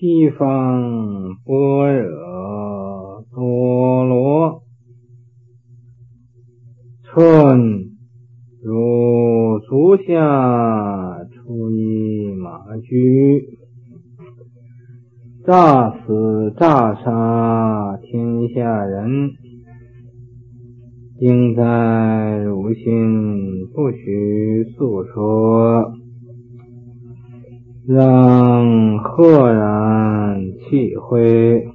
西方般若多罗，春如足下出一马驹，诈死诈杀天下人，应在汝心，不许诉说，让赫然气会，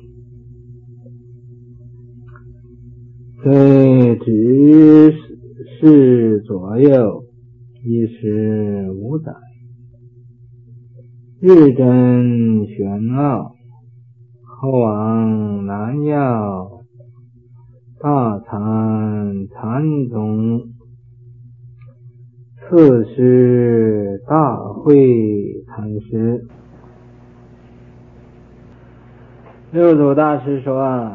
虽只是左右15载，日臻玄奥，后往南要大参禅宗，次师大会禅师。六祖大师说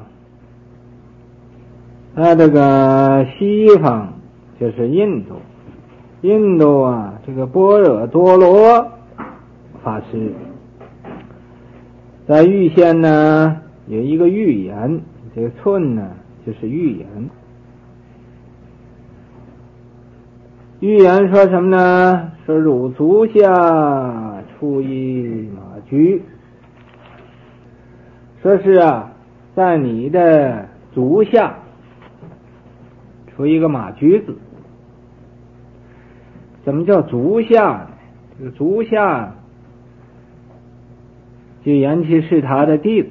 他这个西方就是印度这个般若多罗法师在玉县呢有一个预言，这个寸呢就是预言。预言说什么呢？说汝足下出一马驹，说是在你的足下出一个马驹子。怎么叫足下呢？这个足下就言其是他的弟子。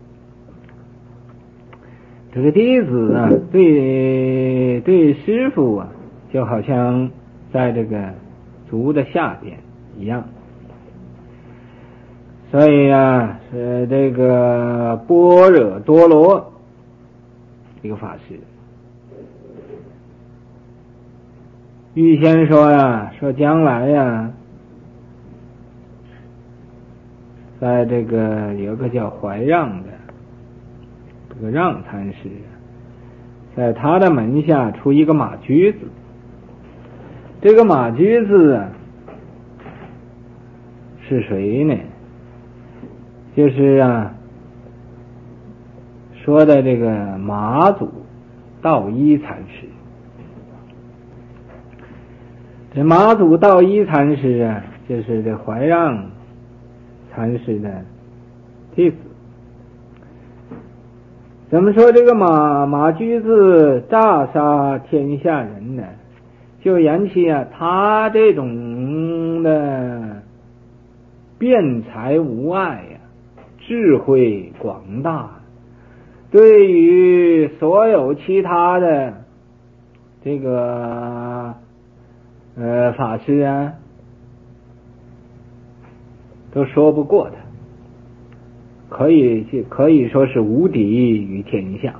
这个弟子对师傅就好像在这个足的下边一样。所以是这个般若多罗这个法师。预先说将来在这个有个叫怀让的这个让禅师，在他的门下出一个马驹子。这个马驹子是谁呢？就是说的这个马祖道一禅师。这马祖道一禅师就是这怀让禅师的弟子。怎么说这个马驹子诈杀天下人呢？就言其他这种的辩才无碍智慧广大，对于所有其他的这个法师都说不过他，可以说是无敌于天下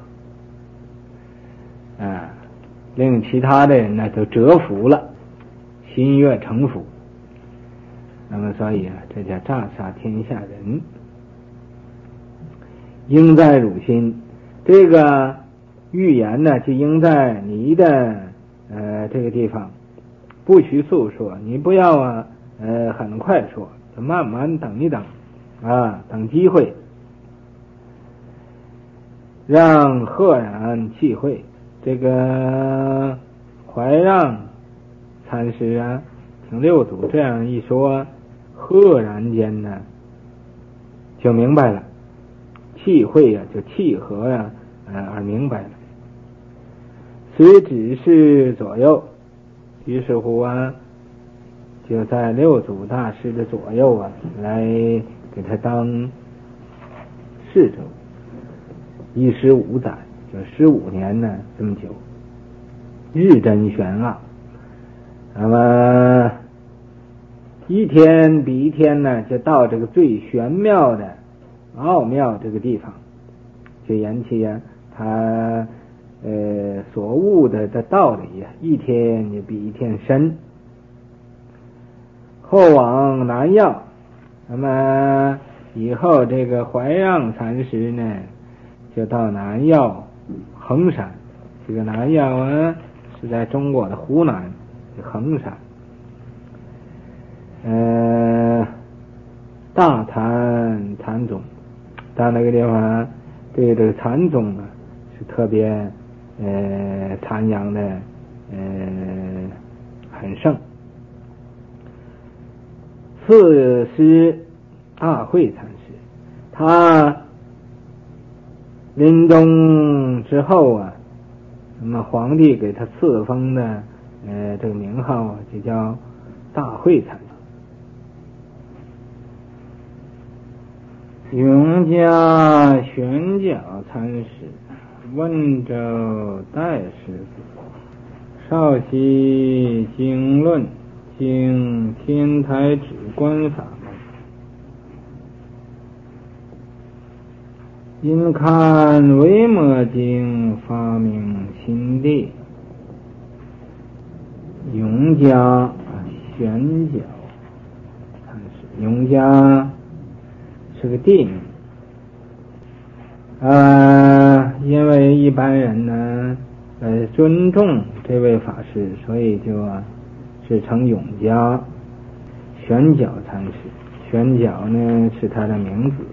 令其他的人都折服了，心悦诚服。那么所以这叫诈杀天下人，应在汝心。这个预言呢就应在你的这个地方，不许诉说，你不要很快说，就慢慢等一等等机会，让赫然气会。这个怀让禅师听六祖这样一说，赫然间就明白了，气会就契合而明白了。虽只是左右，于是乎就在六祖大师的左右来给他当侍者15载，就15年这么久，日臻玄奥。那么一天比一天就到这个最玄妙的奥妙这个地方，就言其他所悟的道理一天也比一天深。后往南要，那么以后这个怀让禅师呢就到南要衡山。这个南要是在中国的湖南衡山。大禅禅宗，到那个地方对这个禅宗啊是特别禅养的很盛。次师大慧禅师，他临终之后啊，那么皇帝给他赐封的这个名号啊，就叫大慧禅师。永嘉玄教禅师，温州代师子，少习经论，经天台止观法门，因看维摩经发明心地。永嘉玄教禅师，永嘉是个地名，因为一般人呢尊重这位法师，所以是称永嘉玄教禅师。玄教呢是他的名字。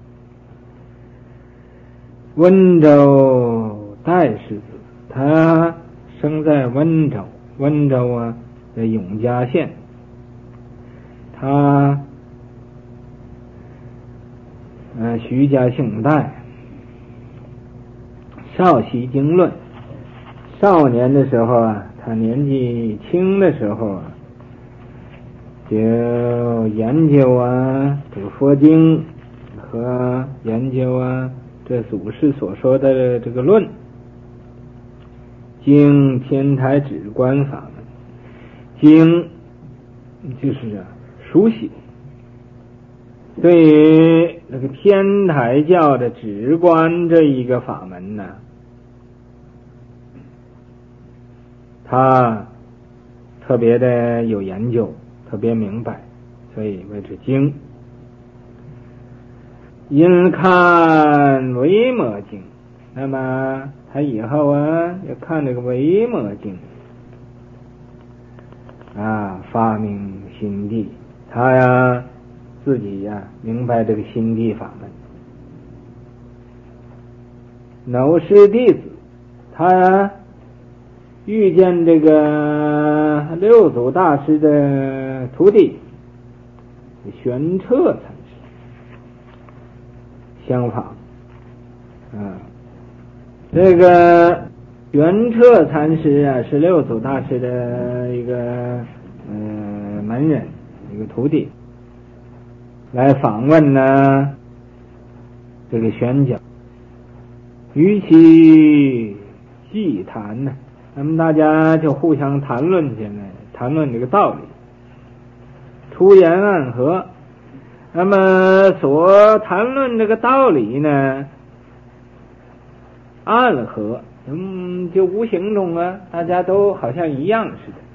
温州代师子，他生在温州，温州啊在永嘉县。他徐家姓戴，少习经论。少年的时候啊，他年纪轻的时候啊，就研究这个佛经和研究这祖师所说的这个论，经天台止观法门。经就是熟悉，对于那个天台教的止观这一个法门呢，他特别的有研究，特别明白，所以谓之经。因看维摩经，那么他以后要看这个维摩经发明心地，他自己明白这个心地法门。偶师弟子，他遇见这个六祖大师的徒弟玄彻禅师，相仿。这个玄彻禅师是六祖大师的一个门人，一个徒弟，来访问这个玄教，与其细谈那么大家就互相谈论起来，谈论这个道理，出言暗合。那么所谈论这个道理呢，暗合，就无形中大家都好像一样似的。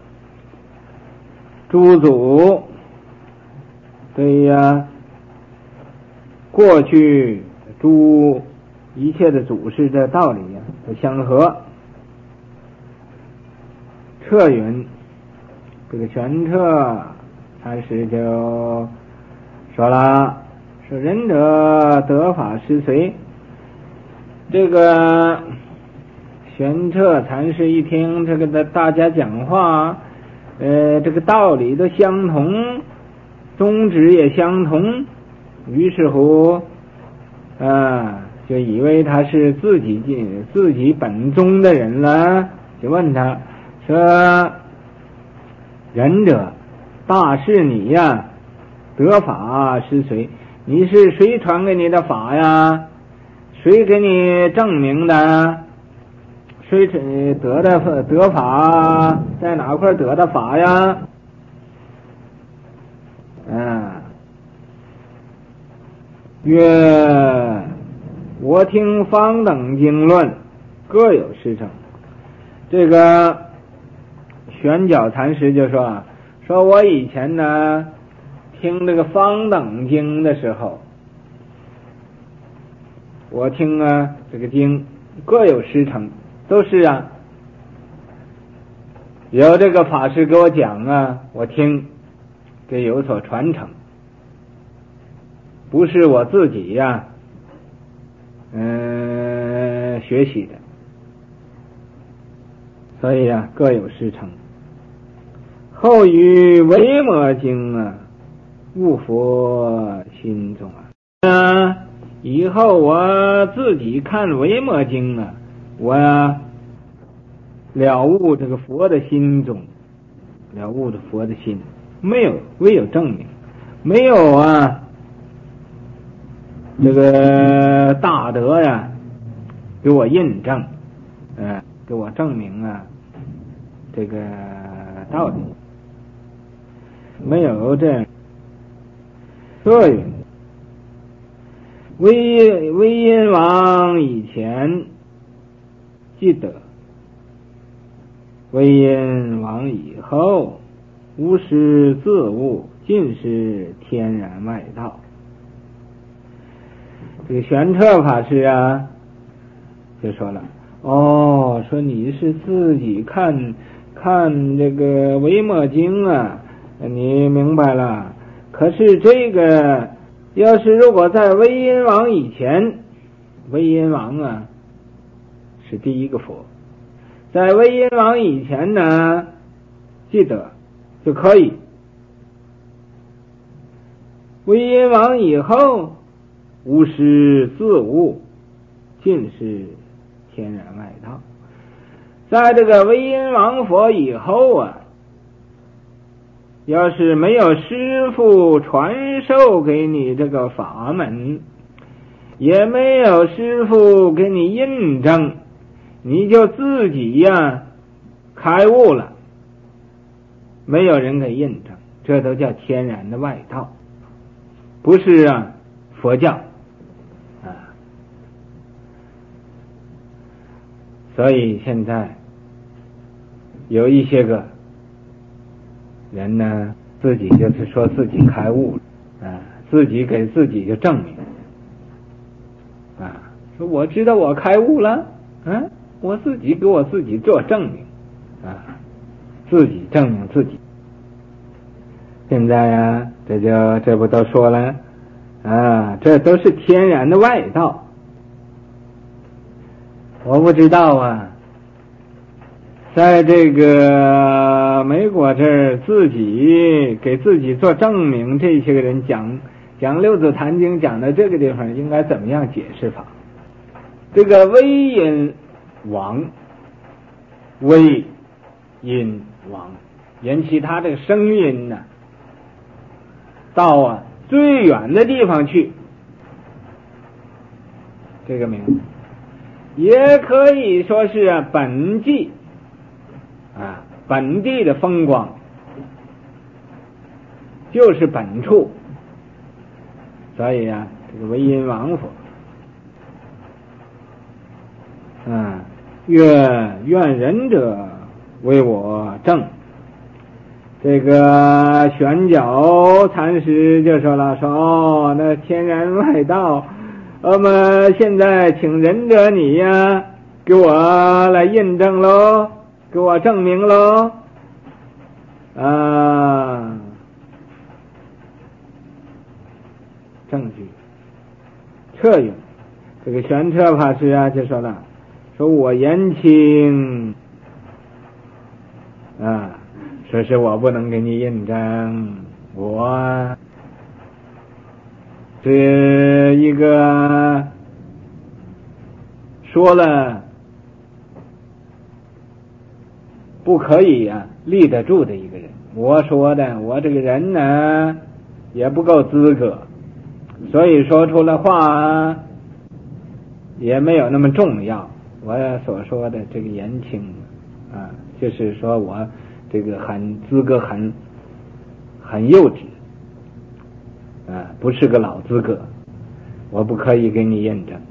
诸祖对过去诸一切的祖师的道理都相合。彻云，这个玄彻禅师就说了，说仁者得法师随。这个玄彻禅师一听这个的大家讲话，这个道理都相同，宗旨也相同，于是乎就以为他是自己本宗的人了，就问他说，仁者大师你得法师谁？你是谁传给你的法呀？谁给你证明的？谁得法在哪块得的法呀？曰我听方等经论各有师承。这个玄教禅师就说我以前听这个方等经的时候，我听这个经各有师承，都是有这个法师给我讲我听，这有所传承。 不是我自己呀，学习的，所以啊，各有师承。后于维摩经啊，悟佛心中以后我自己看维摩经啊，我了悟这个佛的心中，了悟的佛的心，唯有证明，没有这个大德呀给我印证，给我证明这个道理，没有这样。所以魏阴王以前记得，魏阴王以后无师自悟，尽是天然外道。这个玄彻法师就说了，说你是自己看这个维摩经你明白了，可是这个要是如果在魏阴王以前，魏阴王是第一个佛，在魏阴王以前呢记得就可以，魏阴王以后无师自悟，尽是天然外道。在这个魏阴王佛以后要是没有师父传授给你这个法门，也没有师父给你印证，你就自己开悟了，没有人给印证，这都叫天然的外道，不是佛教所以现在有一些个人呢，自己就是说自己开悟了自己给自己就证明说我知道我开悟了我自己给我自己做证明自己证明自己。现在这不都说了这都是天然的外道。我不知道在这个美国这儿自己给自己做证明，这些个人讲六祖坛经讲到这个地方应该怎么样解释法？这个威音王，威音王，引起他这个声音到最远的地方去，这个名字也可以说是本地本地的风光，就是本处。所以这个唯因王佛愿仁者为我证。这个玄觉禅师就说了，说那天然外道，我们现在请仁者你给我来印证喽，给我证明喽证据彻用。这个玄彻法师就说了，说我言轻说是我不能给你印证，我是一个说了不可以立得住的一个人。我说的，我这个人呢也不够资格，所以说出了话也没有那么重要。我所说的这个言轻就是说我这个资格很幼稚不是个老资格，我不可以给你印证。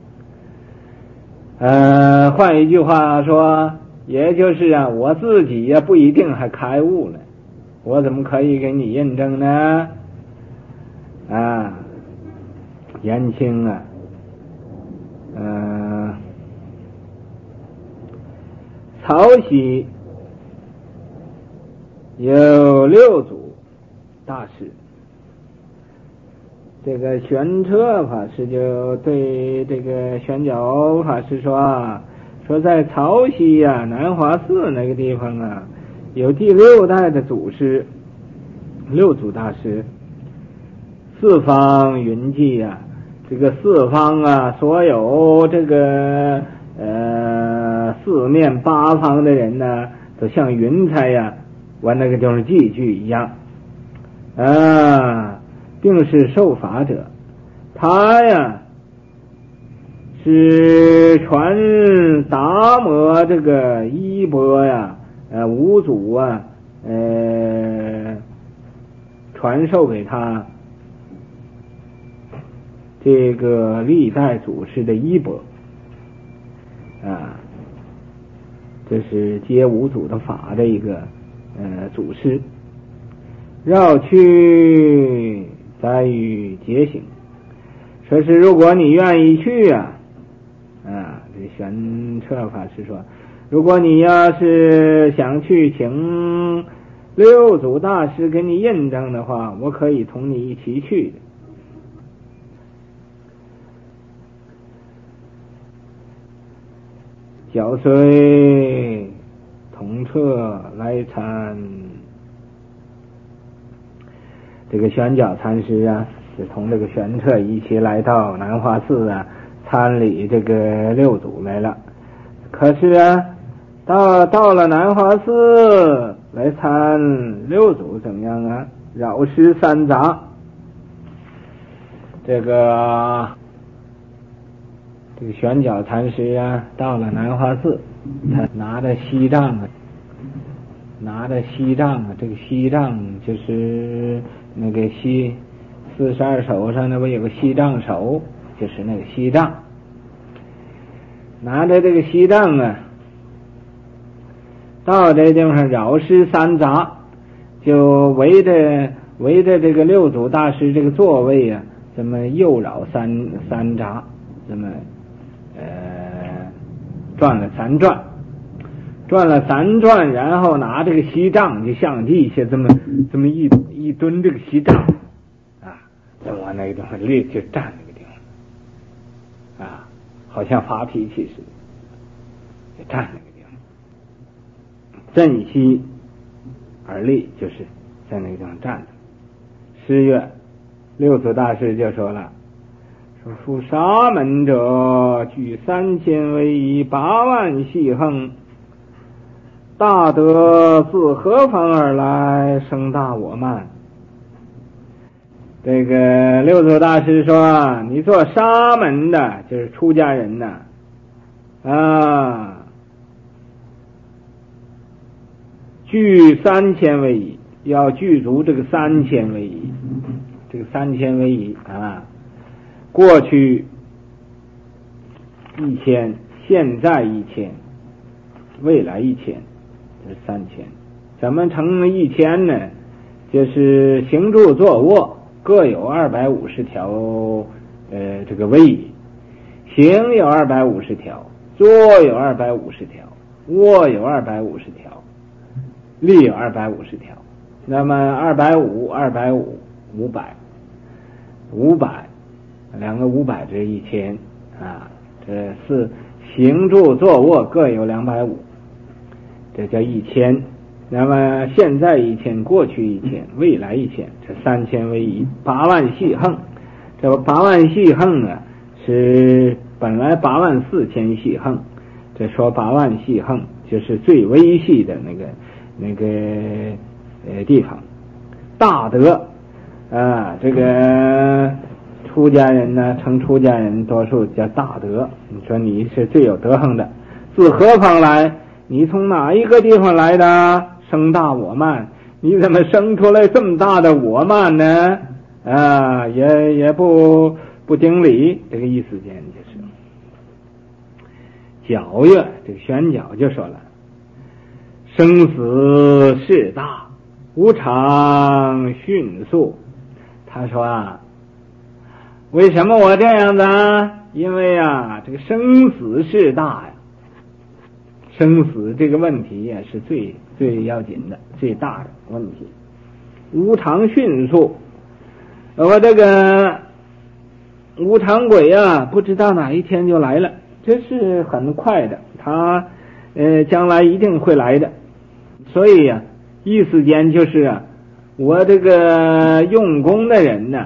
换一句话说，也就是我自己也不一定还开悟了，我怎么可以给你印证呢？言轻曹溪有六祖大师， 这个玄彻法师就对这个玄觉法师说在潮汐呀南华寺那个地方啊，有第6代的祖师六祖大师，四方云集呀，这个四方啊，所有这个四面八方的人呢，都像云彩呀往那个地方寄居一样啊，并是受法者，他呀是传达摩这个衣钵呀，五祖啊，传授给他这个历代祖师的衣钵啊，这是接五祖的法的一个祖师，绕去在于觉醒，说是如果你愿意去啊，这玄彻法师说，如果你要是想去请六祖大师给你印证的话，我可以同你一起去的。脚随同彻来参，这个玄觉禅师啊，是同这个玄彻一起来到南华寺啊，参礼这个六祖来了。可是啊，到了南华寺来参六祖怎么样啊？扰师三杂，这个玄觉禅师啊，到了南华寺，他拿着锡杖啊，这个锡杖就是那个42手上那不有个锡杖手，就是那个锡杖，拿着这个锡杖啊，到这地方扰师三杂，就围着这个六祖大师这个座位啊，这么右绕三匝，这么转了3转，然后拿这个锡杖就向地下这么一蹲这个锡杖啊，这么往那个地方立就站那个地方啊，好像发脾气似的，就站那个地方，振膝而立，就是在那个地方站着。10月，六祖大师就说了，说夫沙门者，举3000为一，8万细横，大德自何方而来，生大我慢。这个六祖大师说，你做沙门的，就是出家人呐，具3000为一，要具足这个3000为一，这个3000为一啊，过去1000，现在1000，未来1000，这是3000。怎么成1000呢？就是行住坐卧各有250条这个位移，行有250条，坐有250条，卧有250条，立有250条。那么250、250、500，两个500这是1000啊，这是行住坐卧各有250，这叫1000。那么现在1000，过去1000，未来1000，这3000为一，8万细横。这8万细横啊，是本来84000细横，这说8万细横就是最微细的那个地方。大德这个出家人呢，称出家人多数叫大德。你说你是最有德行的，自何方来？你从哪一个地方来的？生大我慢，你怎么生出来这么大的我慢呢？也不顶礼，这个意思间就是皎月，这个玄觉就说了，生死事大，无常迅速。他说为什么我这样子啊？因为这个生死事大呀，生死这个问题也是最要紧的、最大的问题。无常迅速，我这个无常鬼啊，不知道哪一天就来了，这是很快的，他将来一定会来的。所以呀，一时间就是啊，我这个用功的人呢，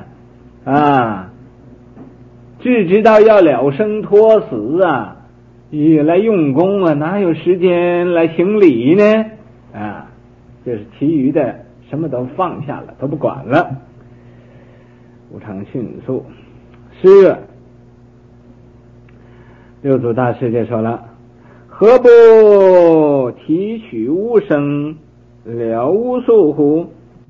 只知道要了生脱死啊，也来用功啊，哪有时间来行礼呢？就是其余的什么都放下了，都不管了。无常迅速10月，六祖大师就说了：何不提取无生，了无宿乎？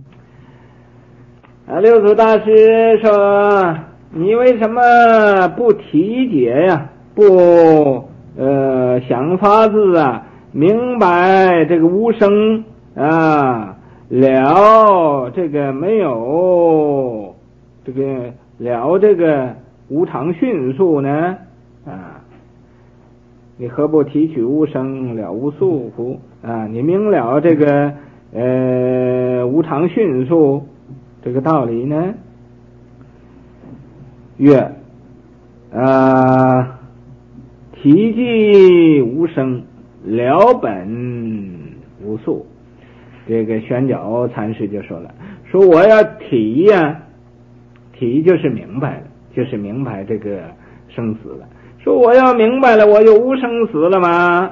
六祖大师说，你为什么不体解呀？不想法子明白这个无生了这个没有这个了这个无常迅速呢？你何不提取无生，了无宿乎？你明了这个无常迅速这个道理呢？曰体即无生，了本无宿。这个玄觉禅师就说了，说我要体呀，体就是明白了，就是明白这个生死了。说我要明白了，我就无生死了吗？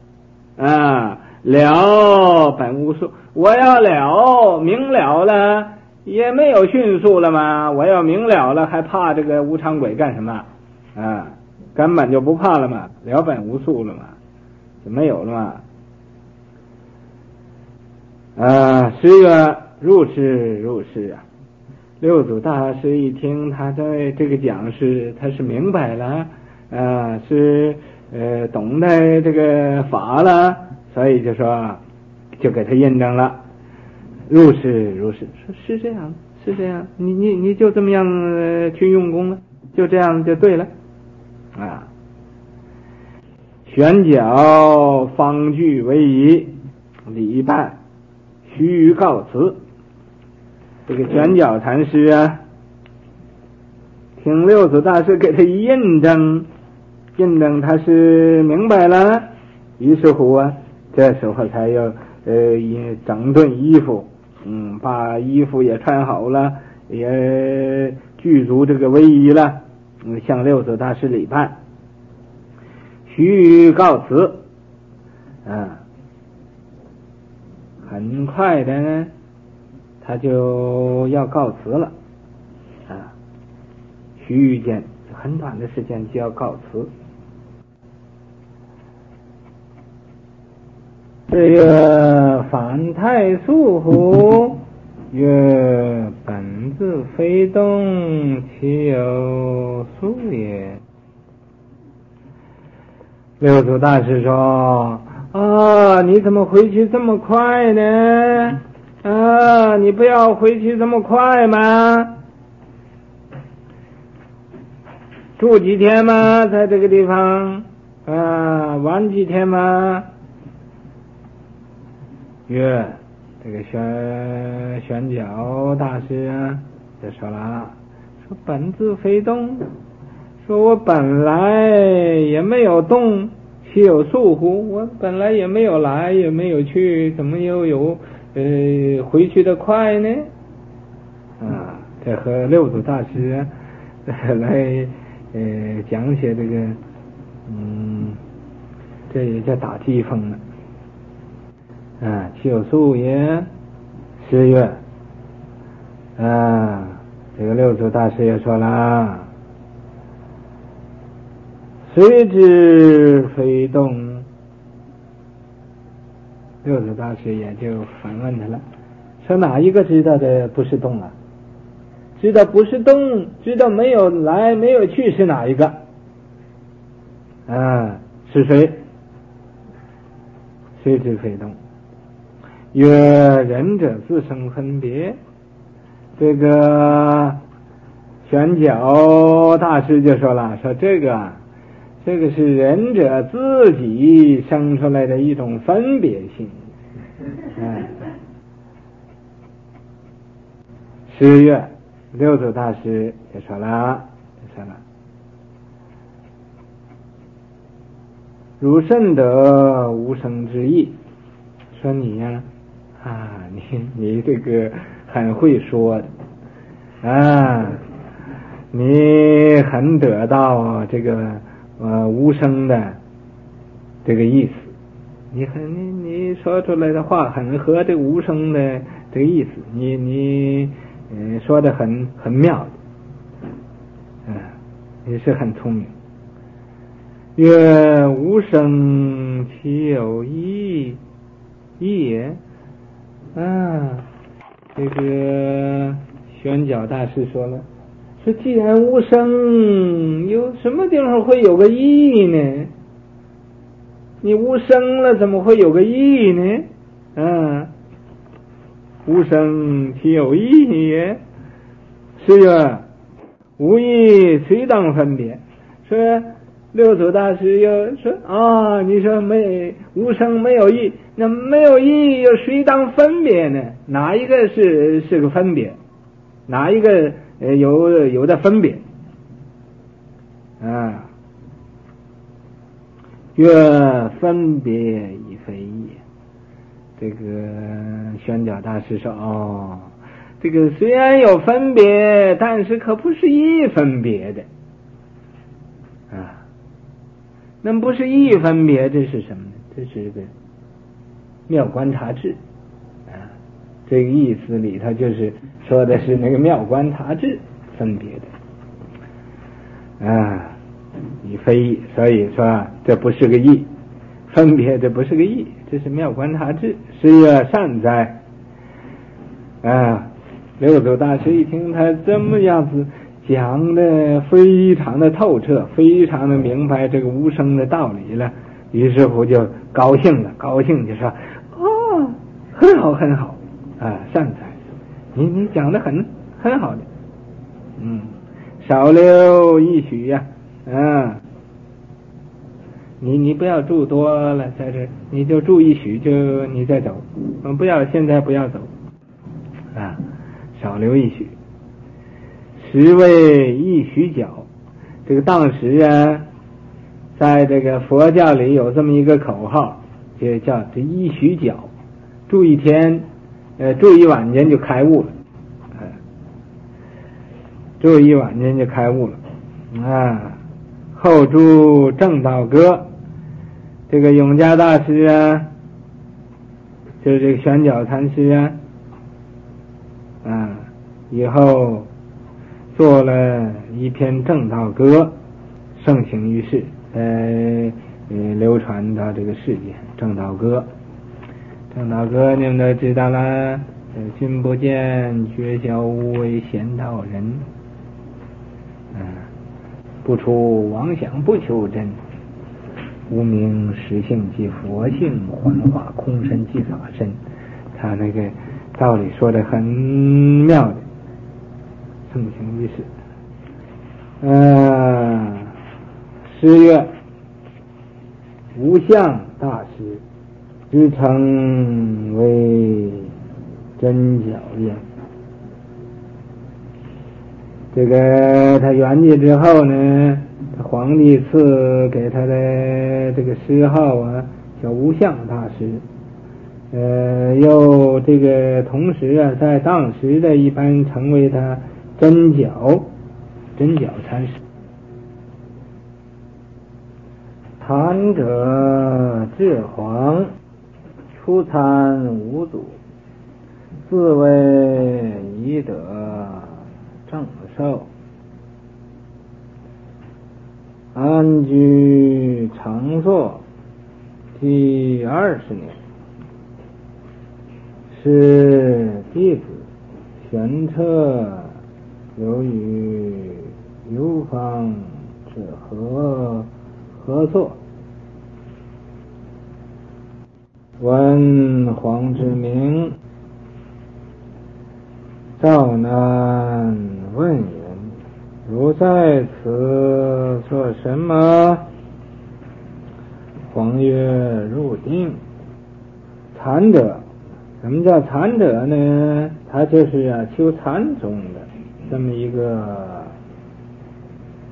了本无宿，我要了明了了，也没有迅速了吗？我要明了了，还怕这个无常鬼干什么？根本就不怕了嘛，了本无宿了嘛，就没有了嘛。10月入世啊，六祖大师一听他在这个讲师，他是明白了，是懂得这个法了，所以就说就给他印证了。入世说是这样，你就这么样去用功了，就这样就对了。玄觉方具为仪，礼拜须告辞。这个玄觉禅师听六祖大师给他一印证他是明白了，于是乎这时候才又整顿衣服，把衣服也穿好了，也具足这个威仪了，向六祖大师礼拜，须告辞。很快的呢，他就要告辞了，须臾间很短的时间就要告辞。这个反太素乎？曰：本自非动，其有素也？六祖大师说：你怎么回去这么快呢？你不要回去这么快吗？住几天吗？在这个地方玩几天吗？曰：这个玄觉大师就说了，说本自非动，说我本来也没有动，其有宿乎？我本来也没有来，也没有去，怎么又有回去的快呢？这和六祖大师来讲解这个这也叫打机锋了。其有宿也。10月这个六祖大师也说了，虽知非动。六祖大师也就反问他了，说哪一个知道的不是动啊？知道不是动，知道没有来没有去是哪一个？是谁？虽知非动。曰：仁者自生分别。这个玄觉大师就说了，说这个是仁者自己生出来的一种分别性。10月六祖大师就说了， 是了。汝甚得无生之意，说你呀，你这个很会说的啊，你很得到这个无生的这个意思，你说出来的话很合这个无生的这个意思，你说的很妙的，你是很聪明。曰无生其有意也？这个玄觉大师说了，说既然无生，有什么地方会有个意呢？你无生了，怎么会有个意呢？无生其有意也？是曰无意虽当分别。说六祖大师又说你说无生没有意，那没有意又谁当分别呢？哪一个是个分别？哪一个有的分别？曰分别已非意。这个玄觉大师说这个虽然有分别，但是可不是一分别的那不是一分别，这是什么呢？这是个妙观察智这个意思里头就是说的是那个妙观察智分别的已非意，所以说这不是个意分别，这不是个意，这是妙观察智，是曰善哉。六祖大师一听他这么样子讲的非常的透彻，非常的明白这个无生的道理了，于是乎就高兴就说很好很好善哉，你讲的很好的少留一许呀你不要住多了在这，你就住一许，就你再走现在不要走少留一许。时为一许角，这个当时在这个佛教里有这么一个口号，就叫这一许角，住一天住一晚间就开悟了住一晚间就开悟了后住正道歌，这个永嘉大师就是这个玄觉禅师以后做了一篇正道歌，盛行于世，流传到这个世界。正道歌你们都知道了，君不见觉晓无为贤道人，不出妄想不求真，无名实性即佛性，幻化空身即法身。他那个道理说的很妙的，盛行于世。诗曰无相大师之称为真角也。这个他圆寂之后呢，皇帝赐给他的这个谥号叫无相大师。又这个同时在当时的一般称为他真角禅师。禅者智皇，初参五祖，自谓已得正受，安居常坐第20年，是弟子玄彻由于游方之合作，闻皇之名，赵南问言：如在此做什么？皇曰：入定。禅者，什么叫禅者呢？他就是修禅宗的这么一个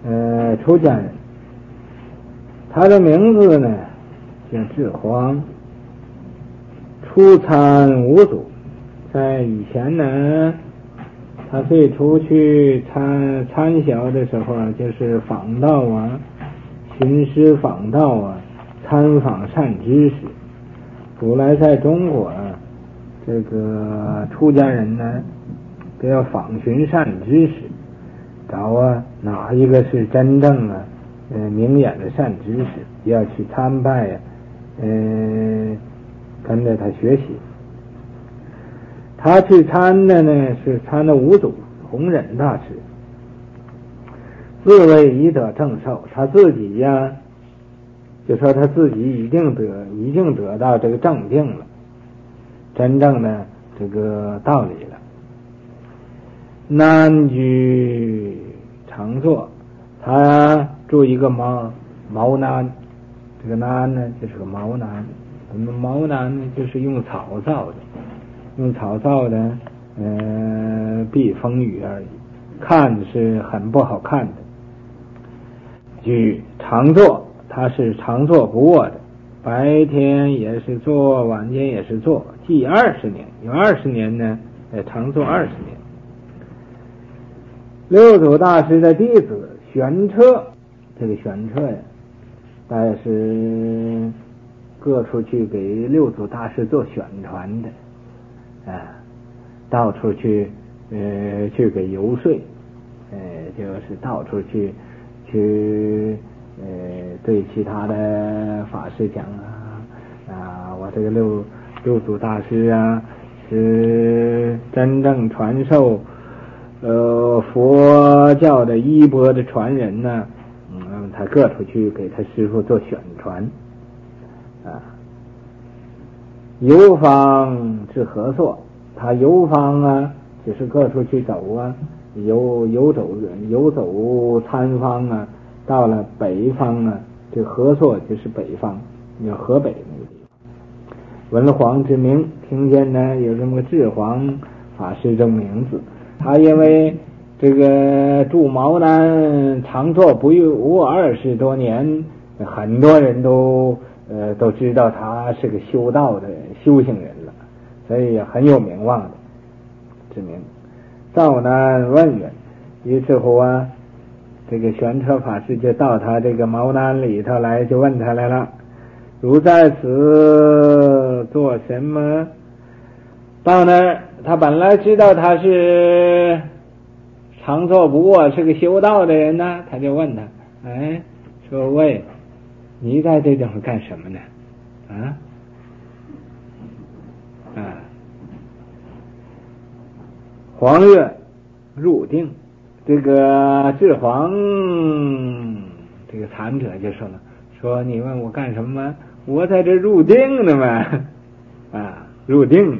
出家人，他的名字呢叫智黄，出参五祖。在以前呢，他最初去参小的时候啊，就是访道啊，寻师访道啊，参访善知识。古来在中国啊，这个出家人呢都要访寻善知识，找哪一个是真正明眼的善知识，要去参拜呀，跟着他学习。他去参的呢是参的五祖弘忍大师，自谓已得正受，他自己呀就说他自己已经得到这个正定了，真正的这个道理了。南居常坐，他住一个茅庵，这个庵呢就是个茅庵，我们茅庵呢就是用草造的，避风雨而已，看是很不好看的。居常坐，他是常坐不卧的，白天也是坐，晚间也是坐，计20年，有20年呢，常坐20年。六祖大师的弟子玄彻，这个玄彻呀，大概是各处去给六祖大师做宣传的，到处去给游说，就是到处去对其他的法师讲我这个六祖大师啊是真正传授佛教的衣钵的传人呢，他各处去给他师父做宣传游方至合作，他游方啊就是各处去走啊，游走参方啊，到了北方啊，这合作就是北方，叫河北那个地方。文皇之名，听见呢有这么个智黄法师这名字，他因为这个住茅庵常坐不卧20多年，很多人都知道他是个修道的修行人了，所以很有名望的之名。道难问远，于是乎啊，这个玄彻法师就到他这个茅庵里头来，就问他来了：如在此做什么？到那儿，他本来知道他是常坐不卧，是个修道的人呢，他就问他：说喂，你在这地方干什么呢？黄月入定，这个智黄这个禅者就说了，说你问我干什么？我在这入定呢嘛，入定。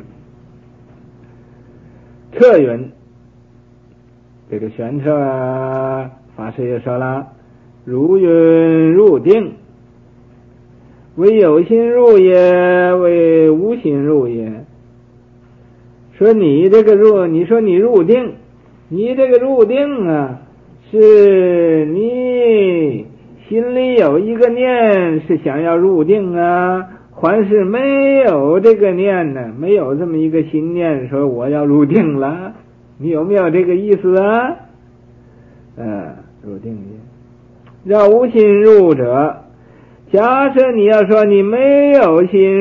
彻云，这个玄彻法师也说了，如云入定，为有心入也，为无心入也。说你这个你说你入定，你这个入定啊，是你心里有一个念是想要入定啊，还是没有这个念呢？没有这么一个心念说我要入定了，你有没有这个意思啊？入定也。要无心入者，假设你要说你没有心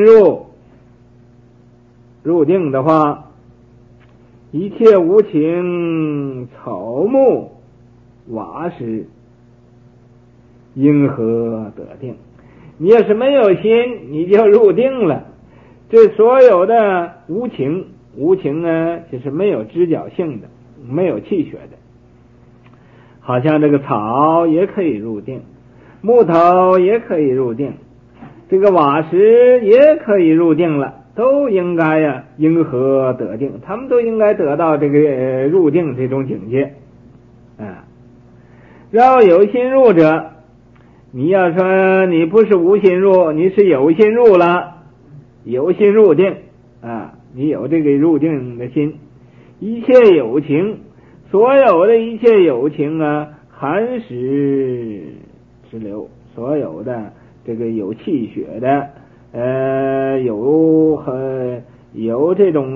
入定的话，一切无情，草木瓦石，因何得定？你要是没有心，你就入定了。这所有的无情呢，就是没有知觉性的，没有气血的。好像这个草也可以入定，木头也可以入定，这个瓦石也可以入定了，都应该因何得定？他们都应该得到这个入定这种境界。要有心入者，你要说你不是无心入，你是有心入了，有心入定你有这个入定的心。一切有情，所有的一切有情寒食之流，所有的这个有气血的，有这种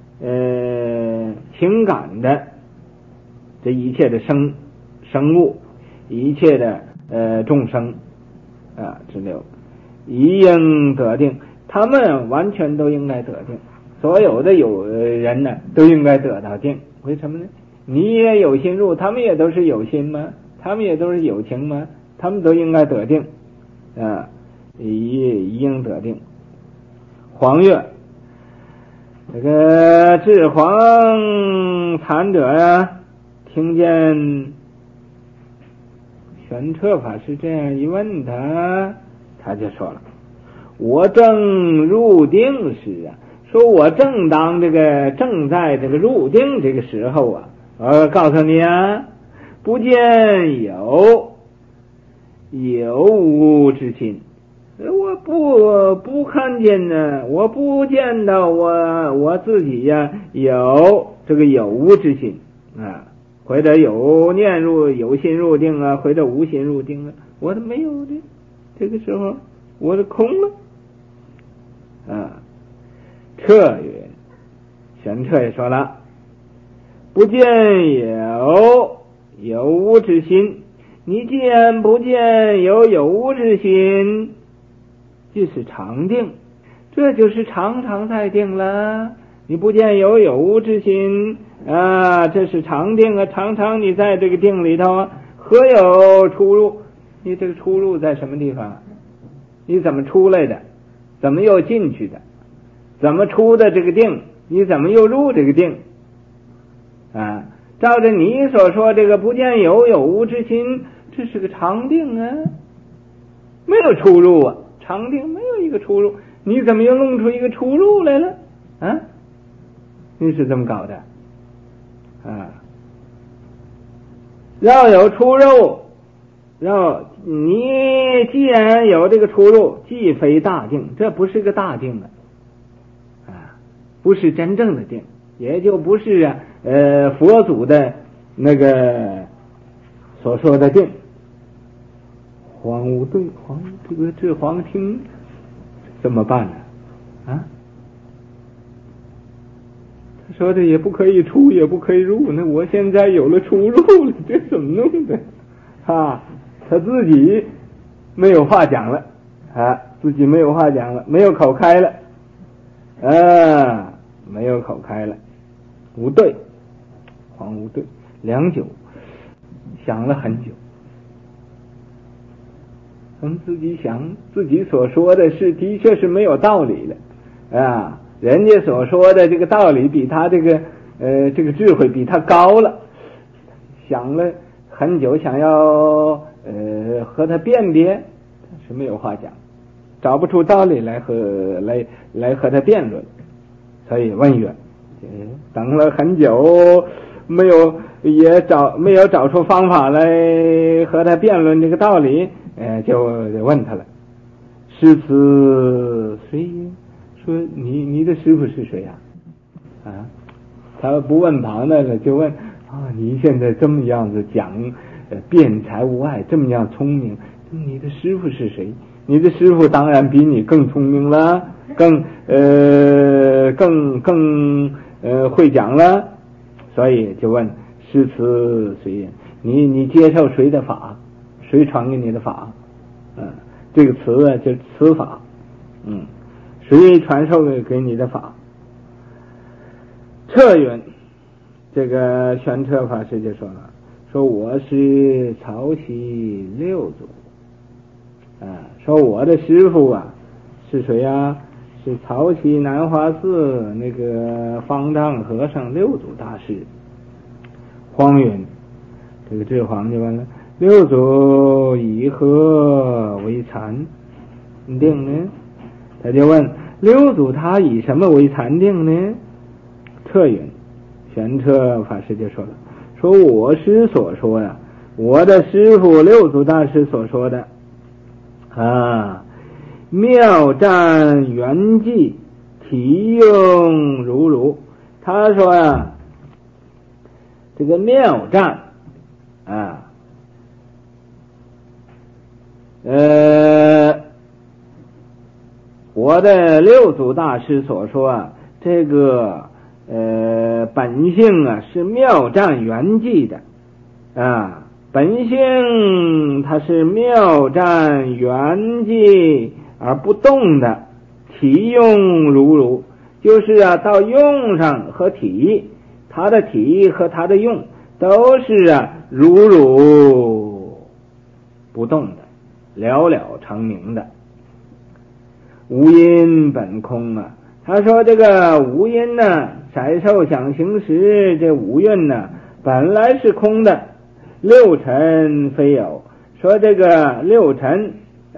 情感的，这一切的生物，一切的众生之流，一应得定，他们完全都应该得定，所有的有人呢都应该得到定。为什么呢？你也有心入，他们也都是有心吗？他们也都是有情吗？他们都应该得定一应得定。黄月，这个智黄禅者呀，听见玄彻法师这样一问他就说了：我正入定时说我正在这个入定这个时候我告诉你不见有无之心，我不看见呢，我不见到我自己有这个有无之心或者有心入定或者无心入定我都没有的，这个时候我都空了彻云，玄彻也说了，不见有无之心，你既然不见有无之心，就是常定，这就是常在定了。你不见有无之心这是常定常你在这个定里头何有出入？你这个出入在什么地方？你怎么出来的？怎么又进去的？怎么出的这个定？你怎么又入这个定照着你所说这个不见有无之心，这是个常定没有出入常定没有一个出入，你怎么又弄出一个出入来了你是这么搞的要有出入，你既然有这个出入，既非大定，这不是个大定不是真正的定，也就不是佛祖的那个所说的定。黄无对，这黄听怎么办呢他说的也不可以出也不可以入，那我现在有了出入了，这怎么弄的他自己没有话讲了自己没有话讲了，没有口开了没有口开了。无对，黄无对，良久，想了很久，自己想自己所说的是的确是没有道理了人家所说的这个道理比他这个智慧比他高了，想了很久，想要和他辩别，但是没有话讲，找不出道理来和他辩论，所以问曰，等了很久，没有找出方法来和他辩论这个道理，就问他了：师此谁也？说你的师父是谁他不问旁的了，就问你现在这么样子讲辩才无碍，这么样聪明，你的师父是谁？你的师父当然比你更聪明了，更会讲了，所以就问师此谁也？你接受谁的法？谁传给你的法？这个词就是词法，谁传授给你的法？彻云，这个玄彻法师就说了，说我是曹溪六祖说我的师父是谁是曹溪南华寺那个方丈和尚六祖大师。荒云，这个智黄就问了，六祖以何为禅定呢？他就问六祖他以什么为禅定呢？彻云，玄彻法师就说了，说我师所说我的师父六祖大师所说的妙湛圆寂，体用如他说这个妙湛我的六祖大师所说啊，这个本性啊是妙战圆寂的啊，本性它是妙战圆寂而不动的，体用如如，就是啊到用上和体，它的体和它的用都是啊如如不动的，了了成名的。无因本空啊，他说这个无因呢，色受想行识这五蕴呢本来是空的，六尘非有，说这个六尘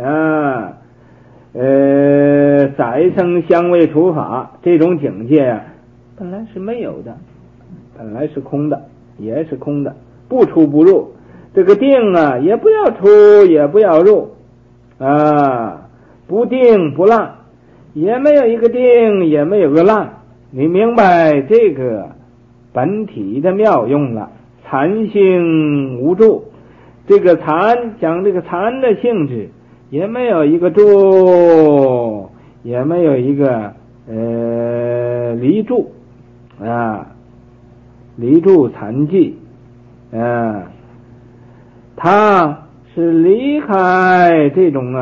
色声香味触法这种境界啊本来是没有的，本来是空的，也是空的，不出不入，这个定啊也不要出也不要入啊，不定不乱，也没有一个定也没有个乱，你明白这个本体的妙用了。禅性无住，这个禅讲这个禅的性质，也没有一个住，也没有一个离住啊，离住禅寂啊，它是离开这种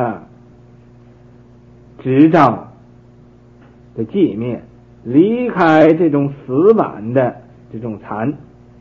执照的寂灭，离开这种死板的这种禅。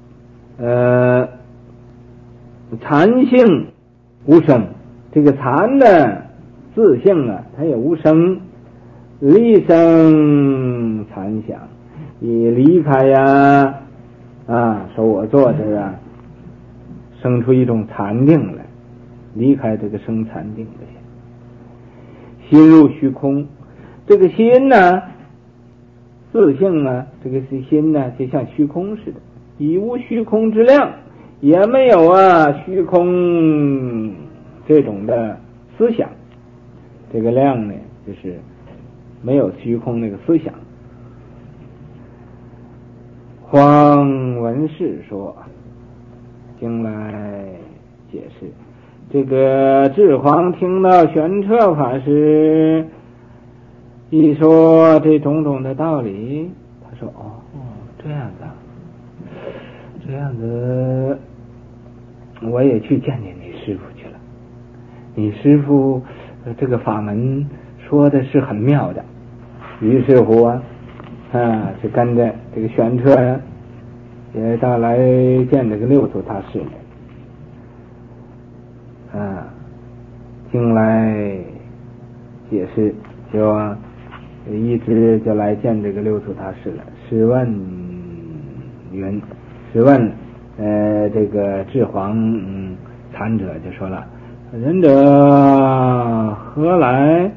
禅性无生，这个禅的自性啊，它也无生，离生禅想，你离开呀说我坐着啊，生出一种禅定来，离开这个生禅定的心入虚空，这个心呢，自性啊，这个心呢，就像虚空似的，已无虚空之量，也没有虚空这种的思想，这个量呢，就是没有虚空那个思想。黄文士说，经来解释，这个智黄听到玄彻法师一说这种种的道理，他说这样子这样子，我也去见见你师父去了。你师父这个法门说的是很妙的，于是乎就跟着这个玄彻也到来见这个六祖大师经来解释，就一直就来见这个六祖大师了。试问云，试问这个智黄禅者就说了，仁者何来？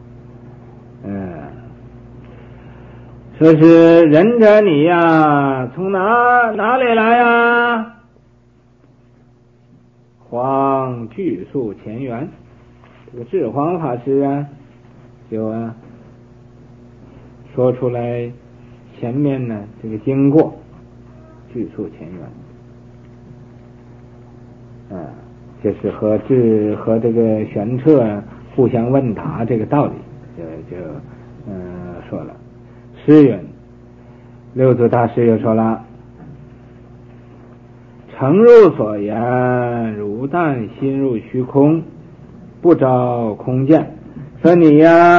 说是仁者你呀，从哪里来呀？黄具述前缘，这个智黄法师就说出来前面呢这个经过，具述前缘，就是和这个玄彻互相问答这个道理，就说了。诗云，六祖大师又说了，诚如所言，如但心入虚空，不着空见。说你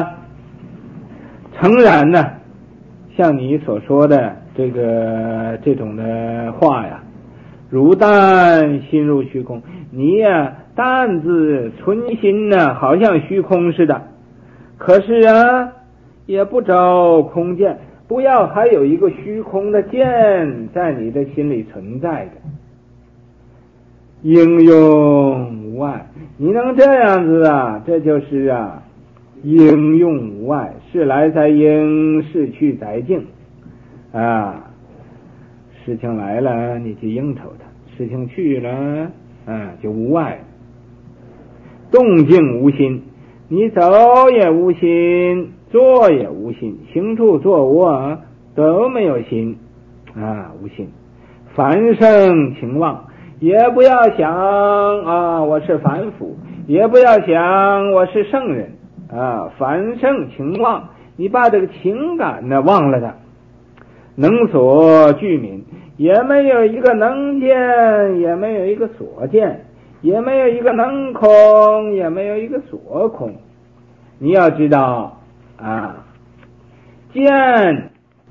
诚然呢，像你所说的这种的话呀，如但心入虚空，你但自存心好像虚空似的，可是也不着空见，不要还有一个虚空的见在你的心里存在的。应用无碍，你能这样子这就是应用无碍，事来在应，事去在境事情来了你去应酬它，事情去了就无碍。动静无心，你走也无心，坐也无心，行处坐卧都没有心无心。凡生情妄，也不要想我是凡夫， 也不要想我是圣人啊，反圣情忘，你把这个情感呢忘了的。能所具泯，也没有一个能见，也没有一个所见，也没有一个能空，也没有一个所空。你要知道啊，见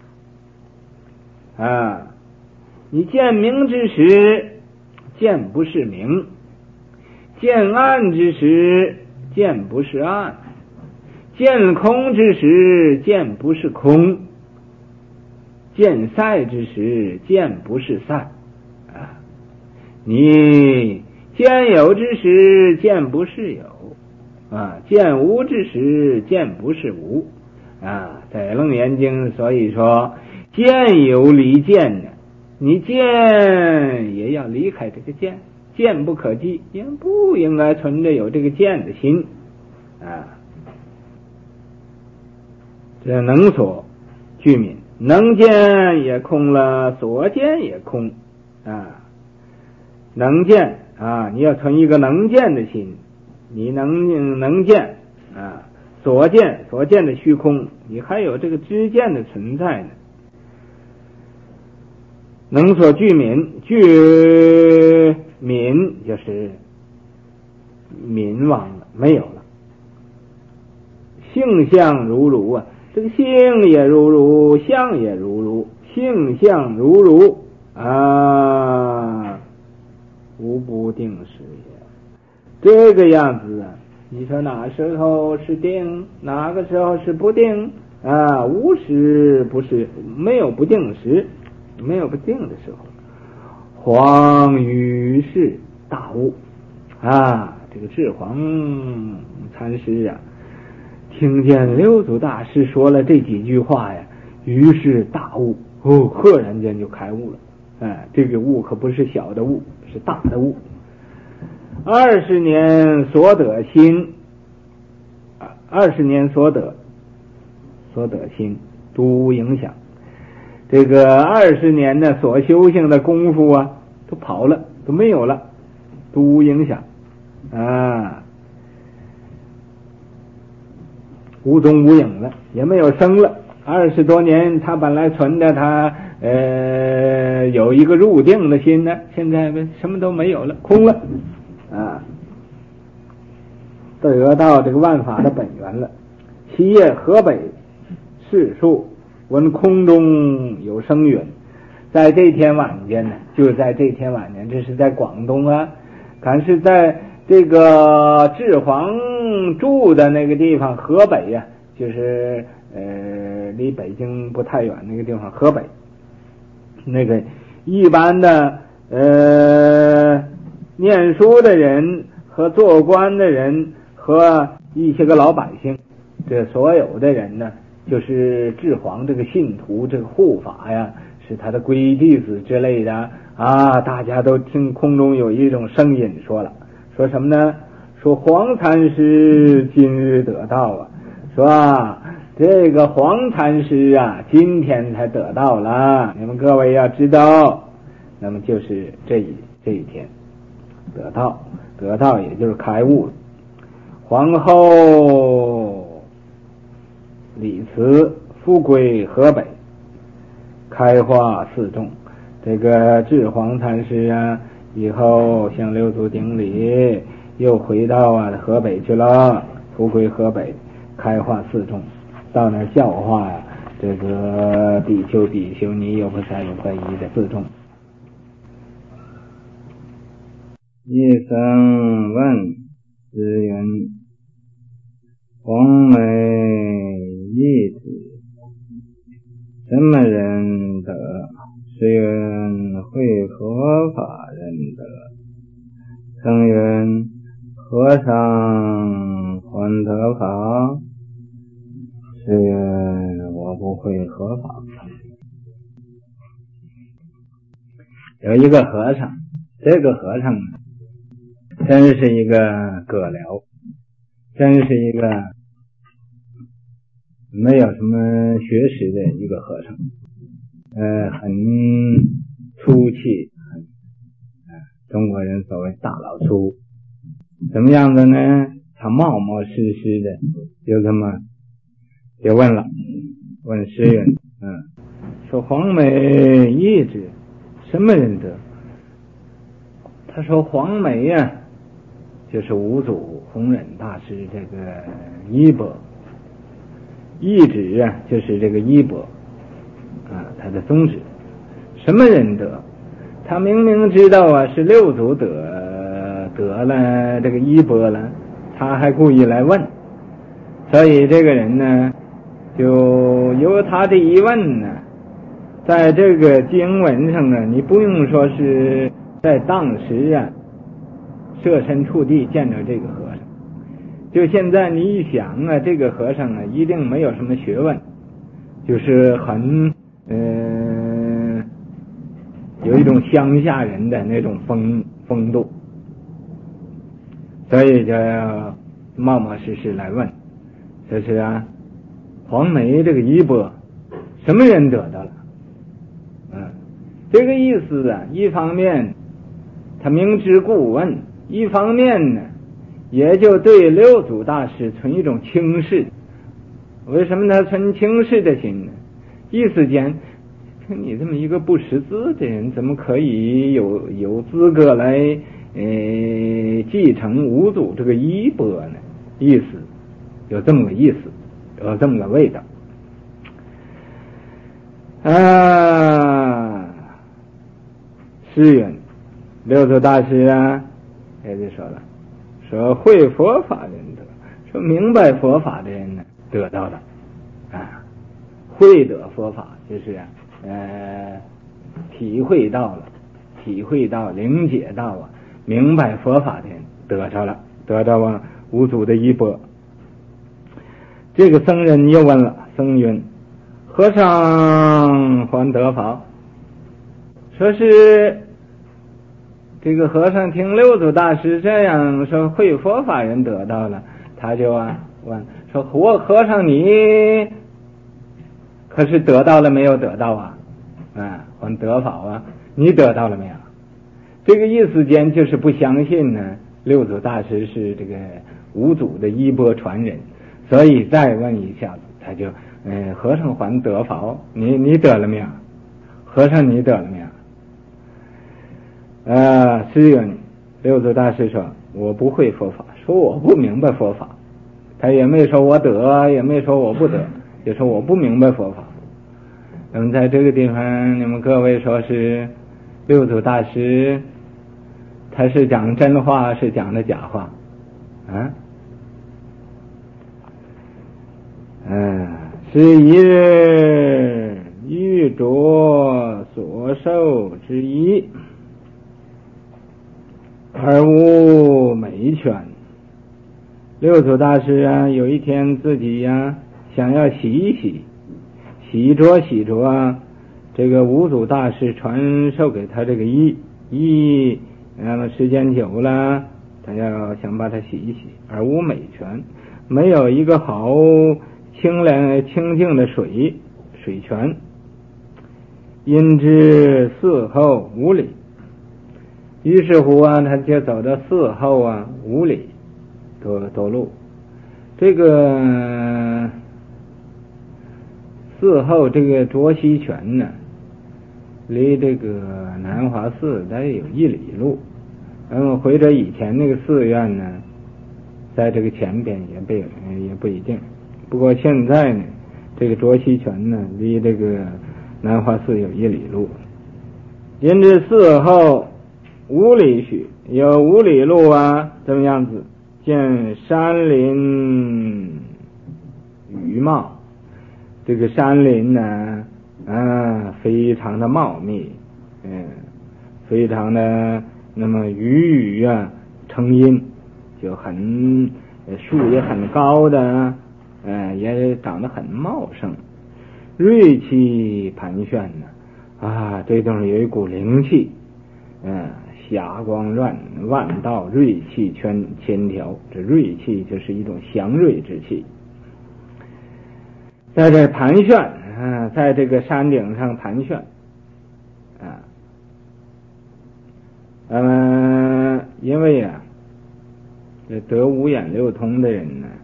啊，你见明之时，见不是明；见暗之时，见不是暗；见空之时，见不是空；见赛之时，见不是赛啊！你见有之时，见不是有啊；见无之时，见不是无啊。在楞严经，所以说见有离见的，你见也要离开这个见，见不可计，也不应该存着有这个见的心啊。这能所具泯，能见也空了，所见也空啊。能见啊，你要存一个能见的心，你能见啊，所见的虚空，你还有这个知见的存在呢。能所具泯，具泯就是泯忘了，没有了。性相如如啊，这个性也如如，相也如如，性相如如啊，无不定时也。这个样子啊，你说哪时候是定，哪个时候是不定啊？无时不是，没有不定时，没有不定的时候。黄于是大悟啊，这个智黄禅师啊，听见六祖大师说了这几句话呀，于是大悟，赫然间就开悟了。这个悟可不是小的悟，是大的悟。20年所得心，20年所得心，都无影响。这个20年的所修行的功夫啊，都跑了，都没有了，都无影响啊，无踪无影了，也没有生了。20多年他本来存的他有一个入定的心呢，现在什么都没有了，空了啊，得到这个万法的本源了。其夜河北世数闻空中有声云，在这天晚间呢，就在这天晚间，这是在广东啊，看是在这个智黄住的那个地方，河北呀，就是离北京不太远那个地方，河北那个一般的念书的人和做官的人和一些个老百姓，这所有的人呢，就是智黄这个信徒，这个护法呀，是他的皈依弟子之类的啊，大家都听空中有一种声音说什么呢？说黄禅师今日得道啊，说啊，这个黄禅师啊，今天才得道了，你们各位要知道，那么就是这一天得道也就是开悟了。皇后李慈复归河北，开化寺众。这个智黄禅师啊，以后向六祖顶礼，又回到河北去了，复归河北，开化寺众，到那儿教化呀这个比丘比丘尼有不善有不疑的寺众。一生问之云：黄梅义子，什么人得？是云会合法人得。曾云和尚还得法，是云我不会合法。有一个和尚，这个和尚真是一个葛僚，真是一个没有什么学识的一个和尚，很粗气，中国人所谓大老粗怎么样子呢？他冒冒失失的就这么就问了，问诗云，说黄梅一指什么人得？他说黄梅呀，就是五祖弘忍大师这个衣钵，一指啊就是这个衣钵他的宗旨。什么人得？他明明知道啊是六祖得了这个衣钵了，他还故意来问，所以这个人呢，就由他的一问呢，在这个经文上啊，你不用说是在当时啊设身处地见着这个和尚，就现在你一想啊，这个和尚啊一定没有什么学问，就是很有一种乡下人的那种风度，所以就冒冒失失来问，这是黄梅这个衣钵什么人得到了？这个意思啊，一方面他明知故问，一方面呢也就对六祖大师存一种轻视。为什么他存轻视的心呢？意思间，你这么一个不识字的人，怎么可以有资格来继承五祖这个衣钵呢？意思有这么个意思，有这么个味道诗云，六祖大师也就说了，说会佛法人得，说明白佛法的人呢得到了会得佛法就是体会到理解到明白佛法的人得着五祖的衣钵。这个僧人又问了，僧云，和尚还得法？说是这个和尚听六祖大师这样说，会佛法人得到了，他就问说，和尚你可是得到了没有得到还得法你得到了没有？这个意思间就是不相信呢六祖大师是这个五祖的衣钵传人，所以再问一下子，他就和尚还得法，你得了没有？和尚你得了没有？诗云，六祖大师说，我不会佛法，说我不明白佛法，他也没说我得，也没说我不得，就说我不明白佛法。那么在这个地方，你们各位说是六祖大师他是讲真话是讲的假话是一日欲着所受之一，而无美犬。六祖大师有一天自己想要洗一洗着这个五祖大师传授给他这个衣，那么时间久了，他要想把它洗一洗，而无美泉，没有一个好清净的水泉，因之4后5里。于是乎他就走到4后5里多路。这个4后这个卓溪泉呢，离这个南华寺大概有1里路。或者以前那个寺院呢，在这个前边也不一定。不过现在呢，这个卓溪泉呢，离这个南华寺有1里路。因之4后5里许，有5里路怎么样子？见山林郁茂，这个山林呢非常的茂密，非常的那么郁成荫，就很树也很高的也长得很茂盛，锐气盘旋这地方有一股灵气，霞光万道，锐气千条。这锐气就是一种祥瑞之气，在这盘旋在这个山顶上盘旋因为这得五眼六通的人呢，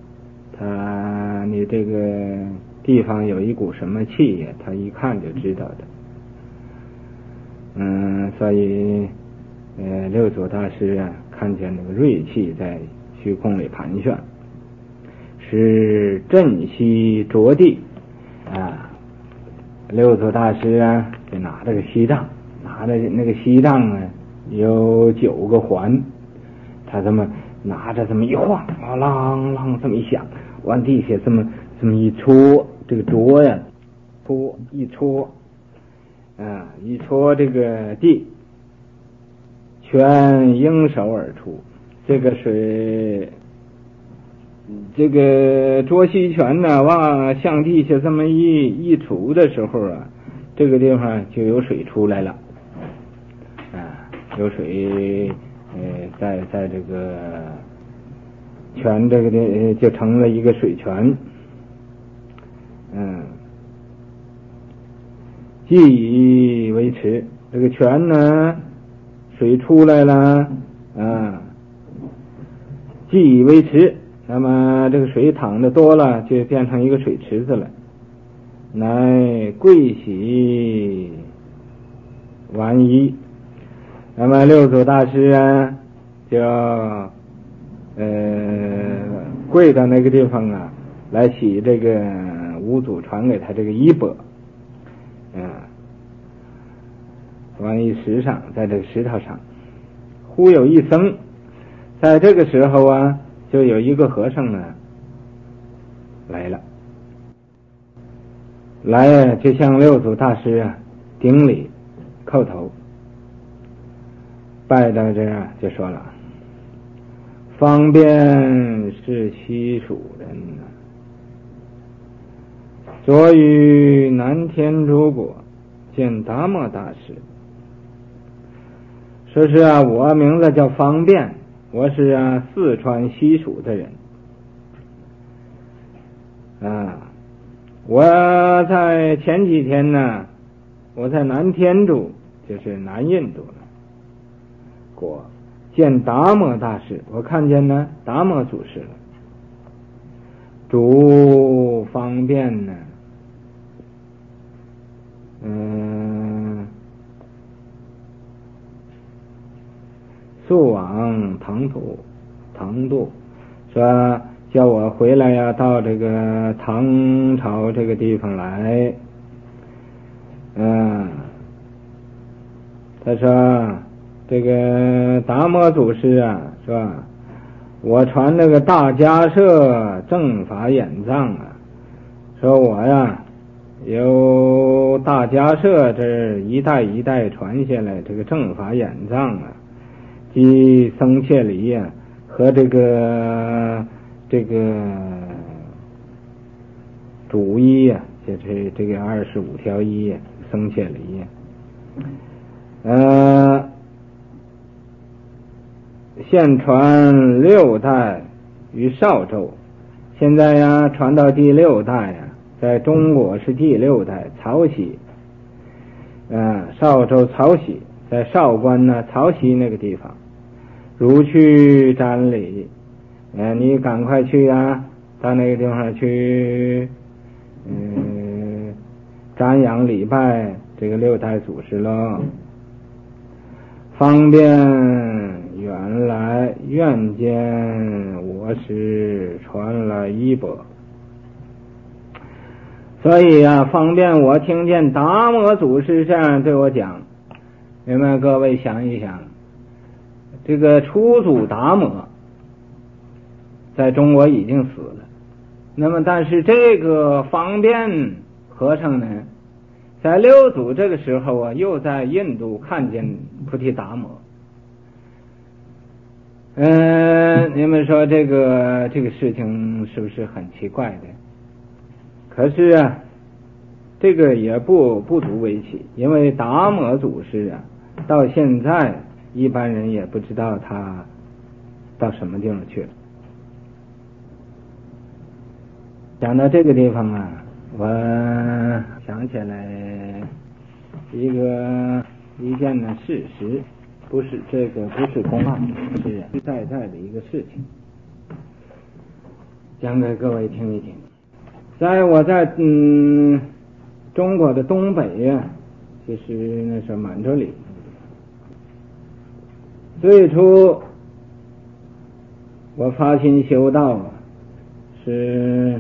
你这个地方有一股什么气呀，他一看就知道的。所以六祖大师啊，看见那个锐气在虚空里盘旋，是震息着地啊。六祖大师啊，就拿着个锡杖，拿着那个锡杖啊，有9个环，他这么拿着这么一晃，啷啷这么一响，往地下这么一戳，这个戳呀，一戳这个地，泉应手而出。这个水，这个浊溪泉呢，往向地下这么一杵的时候啊，这个地方就有水出来了有水在这个泉这个就成了一个水泉。既以为池，这个泉呢，水出来了既以为池，那么这个水淌的多了，就变成一个水池子了。乃跪洗完衣，那么六祖大师啊，就跪到那个地方啊，来洗这个五祖传给他这个衣钵。往一石上，在这个石头上，忽有一僧，在这个时候啊，就有一个和尚呢来了，就向六祖大师啊顶礼叩头，拜到这儿就说了：方便是西蜀人昨于南天竺国见达摩大师。说是啊，我名字叫方便，我是四川西蜀的人我在前几天呢，我在南天竺，就是南印度国见达摩大师，我看见呢达摩祖师了。主方便呢速往唐都，说叫我回来呀，到这个唐朝这个地方来。他说这个达摩祖师啊，是吧？我传这个大迦摄正法眼藏说我呀由大迦摄这一代一代传下来这个正法眼藏即僧切离和这个主衣就是这个25条衣僧切离现传6代于少州，现在传到第6代在中国是第6代曹溪少州曹溪，在少关曹溪那个地方。如去瞻礼你赶快去到那个地方去瞻仰礼拜这个6代祖师咯。方便原来愿见我师传了衣钵，所以方便我听见达摩祖师这样对我讲。明白？各位想一想，这个初祖达摩在中国已经死了，那么但是这个方便和尚呢，在六祖这个时候又在印度看见菩提达摩。你们说这个事情是不是很奇怪的？可是这个也不足为奇，因为达摩祖师到现在一般人也不知道他到什么地方去了。讲到这个地方我想起来一件事实， 不是公案，是实实在在的一个事情，讲给各位听一听。我在中国的东北呀，就是那是满洲里。最初我发心修道啊，是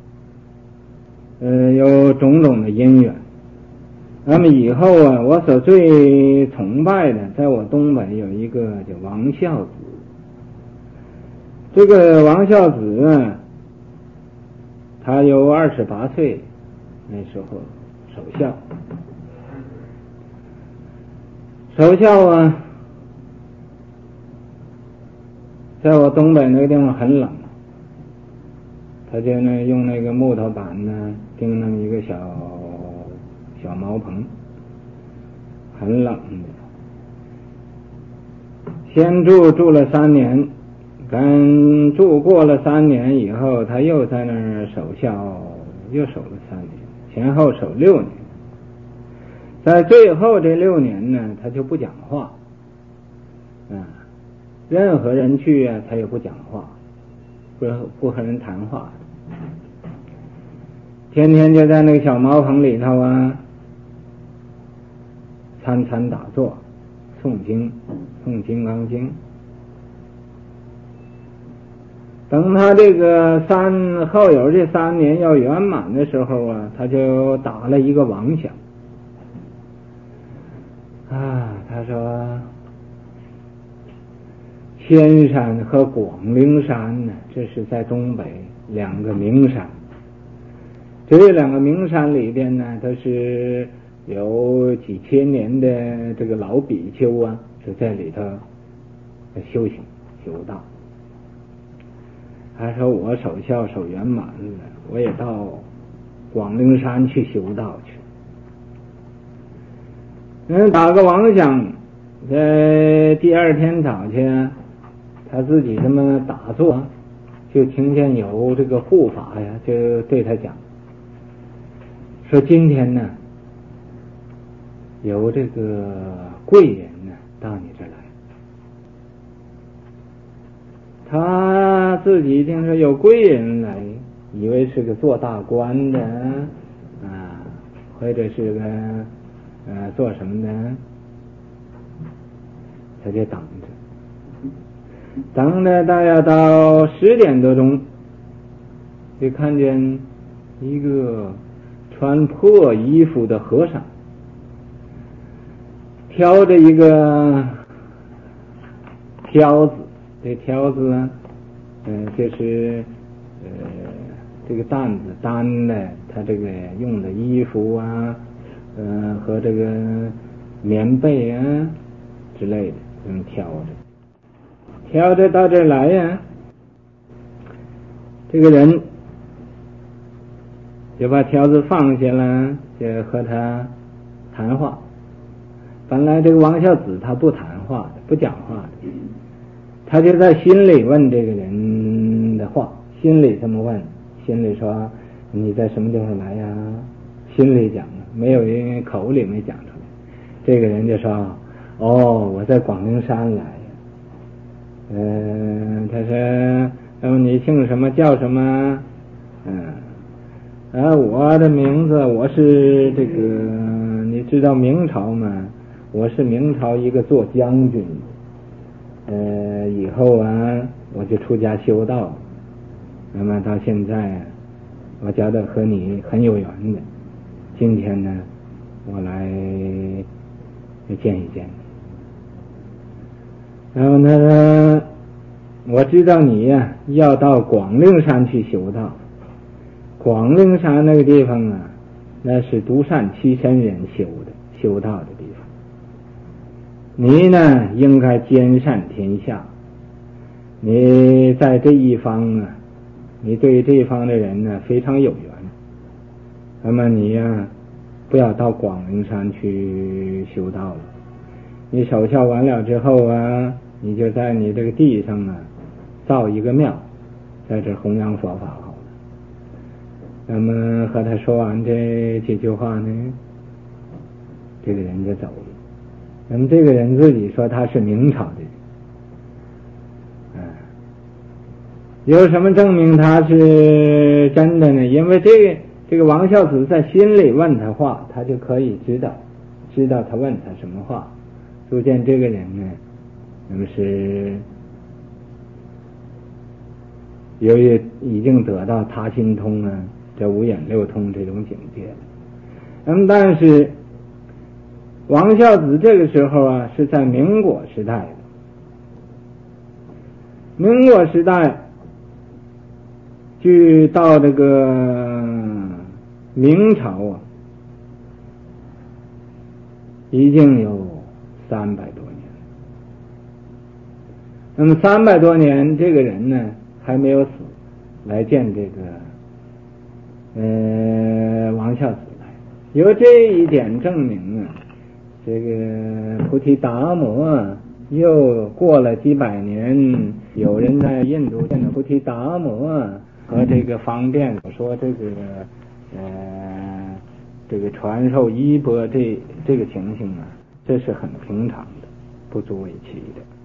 有种种的因缘。那么以后啊，我所最崇拜的，在我东北有一个叫王孝子。这个王孝子啊，他有28岁，那时候守孝啊，在我东北那个地方很冷，他就用那个木头板呢钉那么一个小茅棚，很冷的。先住了3年，住过了3年以后，他又在那儿守孝，又守了3年，前后守6年。在最后这6年呢，他就不讲话，任何人去啊，他也不讲话，不和人谈话，天天就在那个小茅棚里头啊，参参打坐，诵经，诵金刚经。等他这个后有这3年要圆满的时候啊，他就打了一个妄想啊，他说天山和广陵山呢，这是在东北2个名山。这2个名山里边呢，都是有几千年的这个老比丘啊，就在里头修行修道。他说我守孝守圆满了，我也到广陵山去修道去。打个妄想，在第2天早晨，他自己这么打坐，就听见有这个护法呀，就对他讲说，今天呢有这个贵人呢到你这儿来。他自己听说有贵人来，以为是个做大官的或者是个做什么的，他就等着大约到10点多钟，就看见一个穿破衣服的和尚，挑着一个挑子，这挑子呢，就是这个担子担的他这个用的衣服啊，和这个棉被啊之类的，挑着到这儿来呀，这个人就把挑子放下了，就和他谈话。本来这个王孝子他不谈话的，不讲话的，他就在心里问这个人的话，心里这么问，心里说你在什么地方来呀？心里讲，没有人口里没讲出来。这个人就说我在广陵山来呀。他说你姓什么叫什么？我的名字我是这个，你知道明朝吗？我是明朝一个做将军，以后啊我就出家修道，那么到现在我觉得和你很有缘的，今天呢我来见一见你。然后他说我知道你呀要到广陵山去修道，广陵山那个地方啊，那是独善其身人修道的地方。你呢应该兼善天下，你在这一方啊，你对这一方的人呢非常有缘。那么你呀不要到广陵山去修道了，你守孝完了之后啊，你就在你这个地上啊造一个庙，在这弘扬佛法好了。那么和他说完这几句话呢，这个人就走了。 那么这个人自己说他是明朝的人，有什么证明他是真的呢？因为这个王孝子在心里问他话，他就可以知道他问他什么话，足见这个人呢，那么是由于已经得到他心通啊，这五眼六通这种境界了。那么但是王孝子这个时候啊，是在民国时代的。民国时代据到这个明朝啊，已经有300多年。那么300多年，这个人呢还没有死，来见这个王孝子来，由这一点证明啊，这个菩提达摩又过了几百年，有人在印度见到菩提达摩和这个方便说这个传授衣钵这个情形啊，这是很平常的，不足为奇的。